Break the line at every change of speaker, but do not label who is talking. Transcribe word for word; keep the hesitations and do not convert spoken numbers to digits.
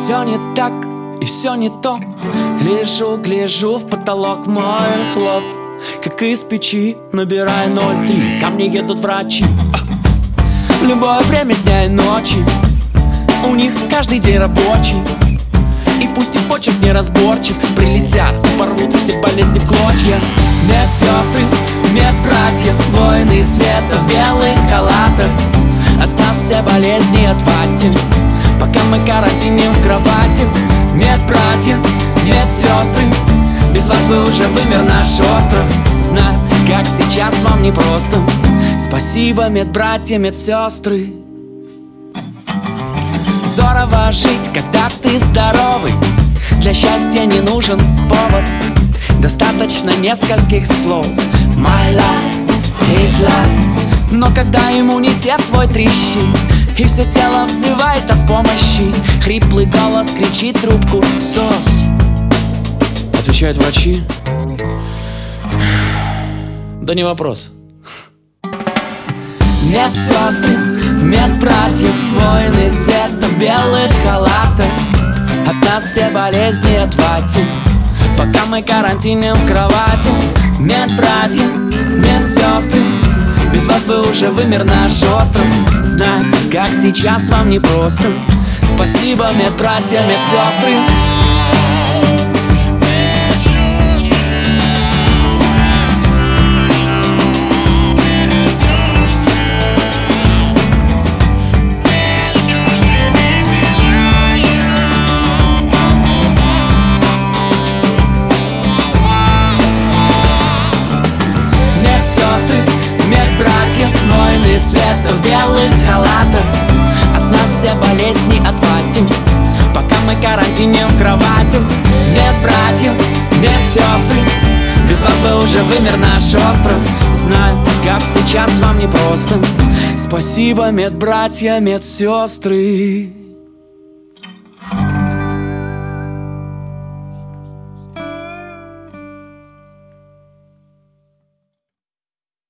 все не так, и все не то. Лежу, гляжу в потолок, мой лоб как из печи, набирай ноль три. Ко мне едут врачи в любое время дня и ночи. У них каждый день рабочий, и пусть их почерк неразборчив, прилетят и порвут все болезни в клочья. Медсестры, медбратья, воины света в белых халатах. От нас все болезни отвадьте, пока мы карантиним в кровати. Медбратья, медсестры, без вас бы уже вымер наш остров. Знаю, как сейчас вам непросто. Спасибо, медбратья, медсестры. Здорово жить, когда ты здоровый. Для счастья не нужен повод, достаточно нескольких слов. My life is life. Но когда иммунитет твой трещит, и все тело взывает о помощи, хриплый голос кричит трубку: сос. Отвечают врачи: да не вопрос. Медсестры, медбратья, воины света в белых халатах. От нас все болезни отвадьте, пока мы карантиним в кровати. Медбратья, медсестры, без вас бы уже вымер наш остров. Знаю, как сейчас вам непросто. Спасибо, медбратья, медсестры. Медсестры, медбратья, воины света в белых халатах. От нас все болезни отвадьте, пока мы карантиним в кровати. Медбратья, медсестры, без вас бы уже вымер наш остров. Знаю, как сейчас вам непросто. Спасибо, медбратья, медсестры.